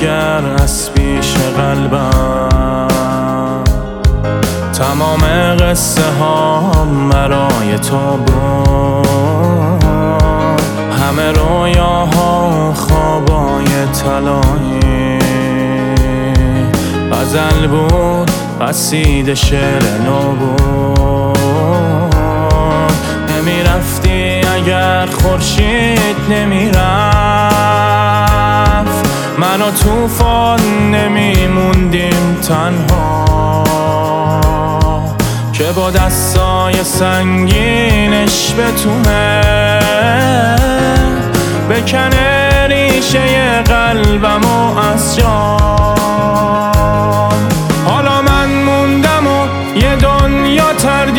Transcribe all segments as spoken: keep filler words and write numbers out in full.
اگر از پیش قلبم تمام قصه ها برای تو بود، همه رویاها خوابای طلایی، غزل بود قصیده شعر نو بود. نمیرفتی اگر خورشید نمیرفت، من و طوفان نمیموندیم تنها، که با دستای سنگینش بتونه بکنه ریشه قلبمو از جا. حالا من موندم و یه دنیا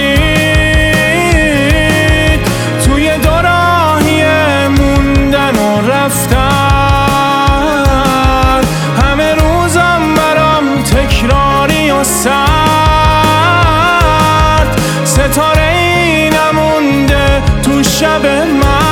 تردید توی دوراهی موندن و رفتن، همه روزم برام تکراری و سرد، ستاره ای نمونده تو شب من.